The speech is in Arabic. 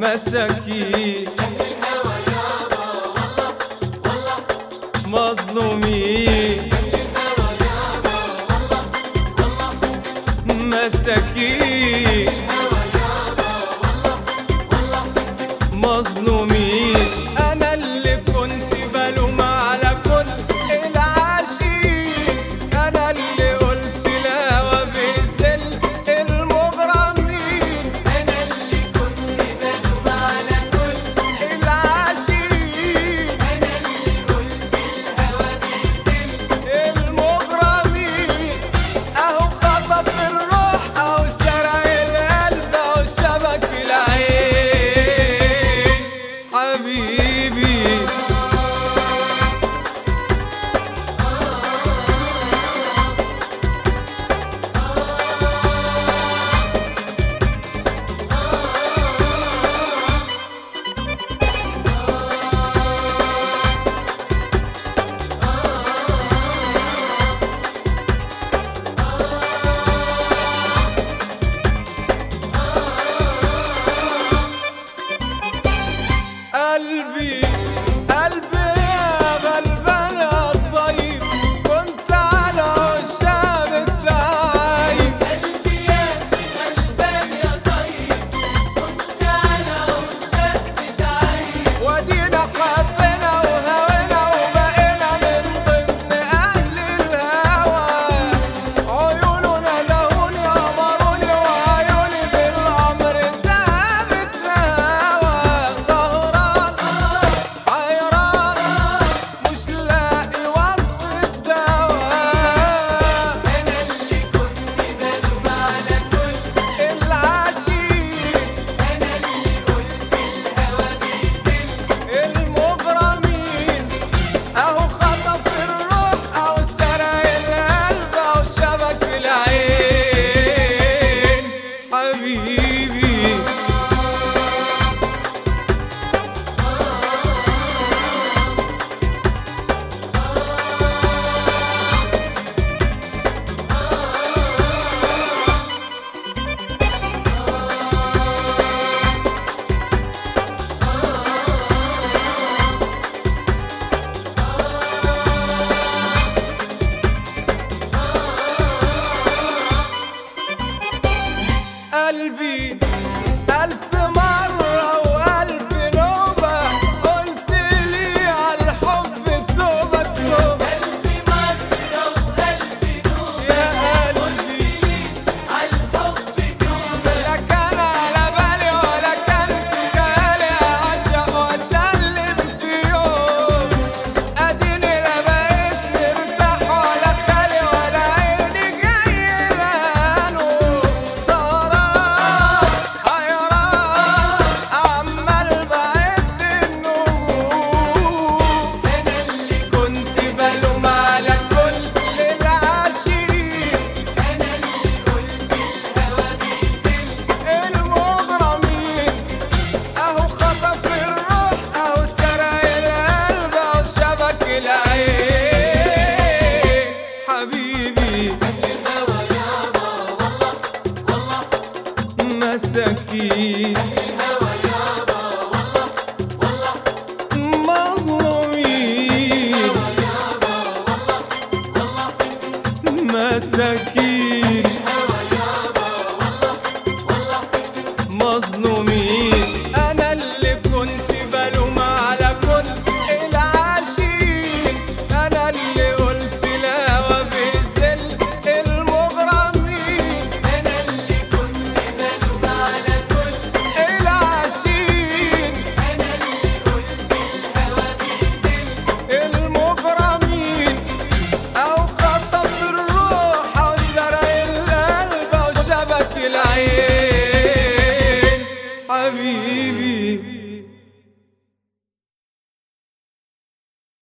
مساكين مظلومين مساكين مظلومين. أنا اللي كنت بلوم على كل العاشقين، أنا اللي قلت الهوى بيذل المغرمين، أنا اللي كنت بلوم على كل العاشقين، أنا اللي قلت الهوى بيذل المغرمين. أهو خطف الروح، أهو سرق القلب، أهو شبك العين حبيبي. قلبي قلبي يا غلبان يا طيب، كنت على عشاق التعايب. قلبي يا غلبان يا طيب، كنت على عشاق التعايب. ودينا حبنا وهوينا وبقينا من ضمن أهل الهوى. عيونه ندهوني أمروني وعيوني بالأمر انتهبت الهوى. سهران حيران مش لاقي وصف الدواء، أنا اللي كنت بلوم على كل العاشقين، أنا اللي قلت الهوى بيذل المغرمين. أهو خطف الروح، أهو سرق القلب، أهو شبك العين حبيبي. قلبي ألف مرة وألف نوبة قلت لي عالحب توبة توبة. ألف مرة وألف نوبة يا قلبي عالحب توبة. لا كان على بالي ولا كان في خيالي أعشق وأسلم في يوم. أديني لا بقيت مرتاح ولا خالي ولا عيني جاية نوم. سهران حيران عمال بعد النجوم، أنا اللي كنت بلوم على كل العاشقين، أنا اللي قلت الهوى بيذل المغرمين. أهو خطف الروح، أهو سرق القلب، أهو شبك العين حبيبي. مساكين مظلومين مساكين مظلومين.